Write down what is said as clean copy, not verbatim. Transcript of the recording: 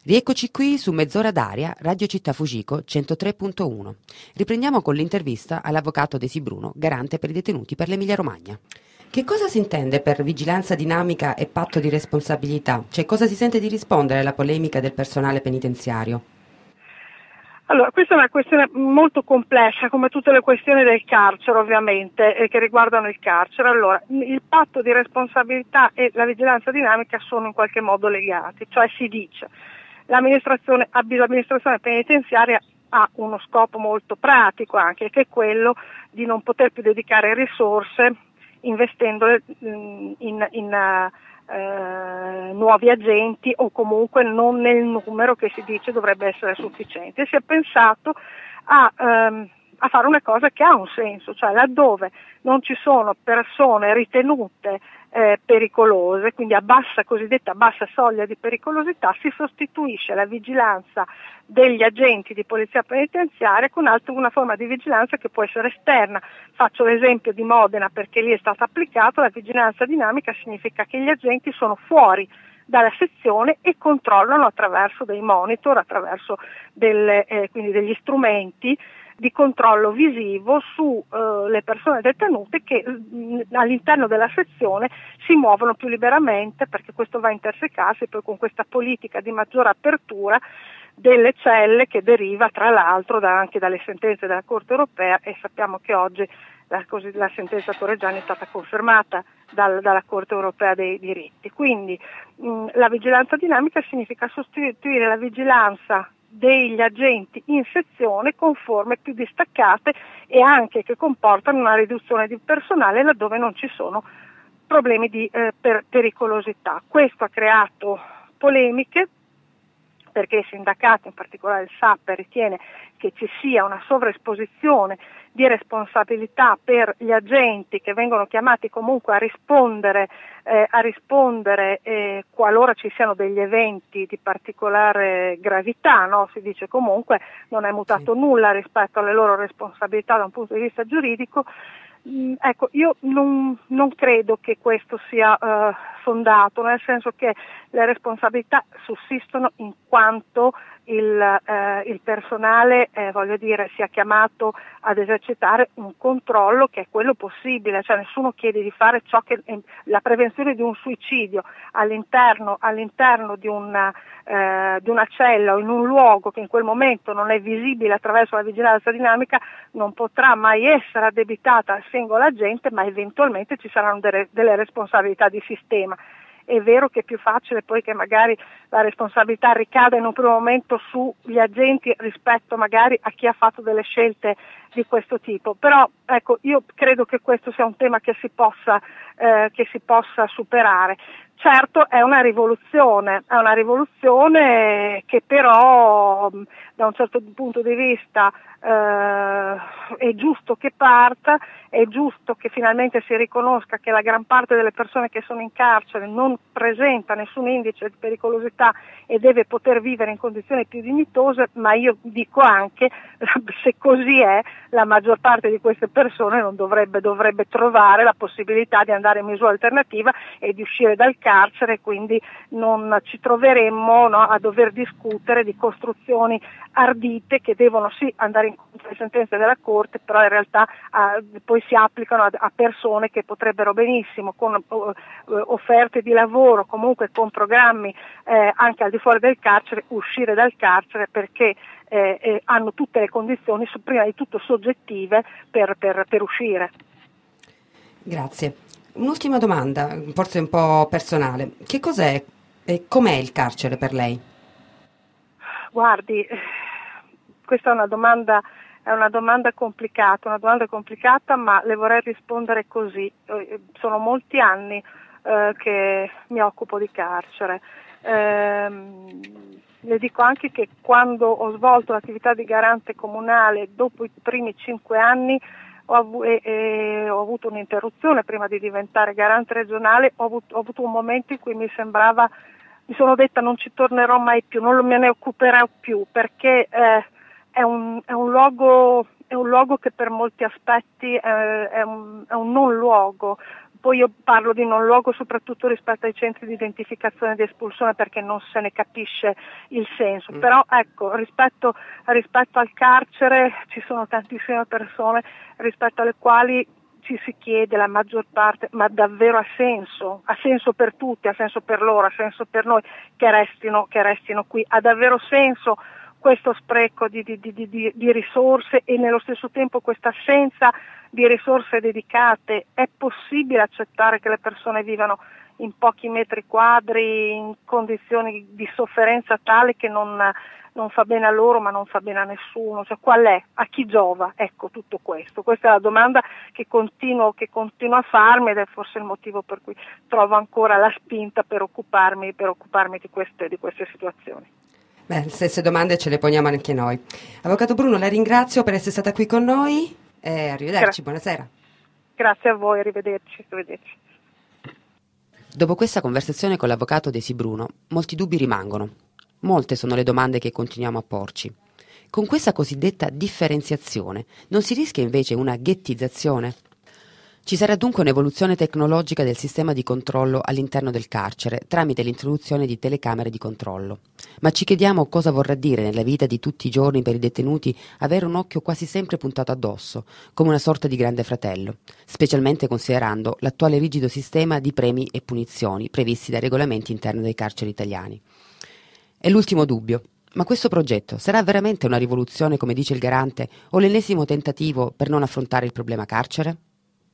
Rieccoci qui su Mezz'ora d'aria, Radio Città Fucico 103.1. Riprendiamo con l'intervista all'avvocato Desi Bruno, garante per i detenuti per l'Emilia-Romagna. Che cosa si intende per vigilanza dinamica e patto di responsabilità? Cioè, cosa si sente di rispondere alla polemica del personale penitenziario? Allora, questa è una questione molto complessa, come tutte le questioni del carcere ovviamente, che riguardano il carcere. Allora, il patto di responsabilità e la vigilanza dinamica sono in qualche modo legati, cioè si dice l'amministrazione penitenziaria ha uno scopo molto pratico anche, che è quello di non poter più dedicare risorse investendole in nuovi agenti o comunque non nel numero che si dice dovrebbe essere sufficiente. Si è pensato a fare una cosa che ha un senso, cioè laddove non ci sono persone ritenute pericolose, quindi cosiddetta bassa soglia di pericolosità, si sostituisce la vigilanza degli agenti di polizia penitenziaria con una forma di vigilanza che può essere esterna. Faccio l'esempio di Modena perché lì è stata applicata. La vigilanza dinamica significa che gli agenti sono fuori dalla sezione e controllano attraverso dei monitor, attraverso quindi degli strumenti di controllo visivo su le persone detenute che all'interno della sezione si muovono più liberamente, perché questo va a intersecarsi poi con questa politica di maggiore apertura delle celle che deriva tra l'altro anche dalle sentenze della Corte europea, e sappiamo che oggi la sentenza Torreggiani è stata confermata dalla Corte europea dei diritti. Quindi la vigilanza dinamica significa sostituire la vigilanza degli agenti in sezione con forme più distaccate e anche che comportano una riduzione di personale laddove non ci sono problemi di pericolosità. Questo ha creato polemiche perché il sindacato, in particolare il SAP, ritiene che ci sia una sovraesposizione di responsabilità per gli agenti che vengono chiamati comunque a rispondere qualora ci siano degli eventi di particolare gravità, no? Si dice comunque non è mutato nulla rispetto alle loro responsabilità da un punto di vista giuridico. Ecco, io non credo che questo sia fondato, nel senso che le responsabilità sussistono in quanto il personale sia chiamato ad esercitare un controllo che è quello possibile, cioè nessuno chiede di fare ciò che la prevenzione di un suicidio all'interno di una cella o in un luogo che in quel momento non è visibile attraverso la vigilanza dinamica non potrà mai essere addebitata al singolo agente, ma eventualmente ci saranno delle responsabilità di sistema. È vero che è più facile poi che magari la responsabilità ricada in un primo momento sugli agenti rispetto magari a chi ha fatto delle scelte di questo tipo, però ecco, io credo che questo sia un tema che si possa superare. Certo è una rivoluzione che però da un certo punto di vista è giusto che parta, è giusto che finalmente si riconosca che la gran parte delle persone che sono in carcere non presenta nessun indice di pericolosità e deve poter vivere in condizioni più dignitose, ma io dico anche, se così è, la maggior parte di queste persone non dovrebbe trovare la possibilità di andare in misura alternativa e di uscire dal carcere, quindi non ci troveremmo a dover discutere di costruzioni ardite che devono sì andare incontro alle sentenze della Corte, però in realtà poi si applicano a persone che potrebbero benissimo con offerte di lavoro, comunque con programmi anche al di fuori del carcere, uscire dal carcere perché hanno tutte le condizioni prima di tutto soggettive per uscire. Grazie. Un'ultima domanda, forse un po' personale. Che cos'è e com'è il carcere per lei? Guardi, questa è una domanda complicata, ma le vorrei rispondere così. Sono molti anni che mi occupo di carcere. Le dico anche che quando ho svolto l'attività di garante comunale, dopo i primi 5 anni ho avuto un'interruzione prima di diventare garante regionale, ho avuto un momento in cui mi sono detta non ci tornerò mai più, non me ne occuperò più, perché è un luogo che per molti aspetti è un non luogo, poi io parlo di non luogo soprattutto rispetto ai centri di identificazione ed espulsione perché non se ne capisce il senso, però ecco, rispetto al carcere ci sono tantissime persone rispetto alle quali ci si chiede la maggior parte, ma davvero ha senso per tutti, ha senso per loro, ha senso per noi che restino qui, ha davvero senso questo spreco di risorse e nello stesso tempo questa assenza di risorse dedicate? È possibile accettare che le persone vivano in pochi metri quadri, in condizioni di sofferenza tale che non fa bene a loro ma non fa bene a nessuno? Cioè, qual è? A chi giova? Ecco, tutto questo. Questa è la domanda che continuo a farmi ed è forse il motivo per cui trovo ancora la spinta per occuparmi di queste situazioni. Beh, le stesse domande ce le poniamo anche noi. Avvocato Bruno, la ringrazio per essere stata qui con noi e arrivederci, buonasera. Grazie a voi, arrivederci. Dopo questa conversazione con l'avvocato Desi Bruno, molti dubbi rimangono. Molte sono le domande che continuiamo a porci. Con questa cosiddetta differenziazione non si rischia invece una ghettizzazione? Ci sarà dunque un'evoluzione tecnologica del sistema di controllo all'interno del carcere tramite l'introduzione di telecamere di controllo. Ma ci chiediamo cosa vorrà dire nella vita di tutti i giorni per i detenuti avere un occhio quasi sempre puntato addosso, come una sorta di grande fratello, specialmente considerando l'attuale rigido sistema di premi e punizioni previsti dai regolamenti interni dei carceri italiani. E l'ultimo dubbio. Ma questo progetto sarà veramente una rivoluzione, come dice il garante, o l'ennesimo tentativo per non affrontare il problema carcere?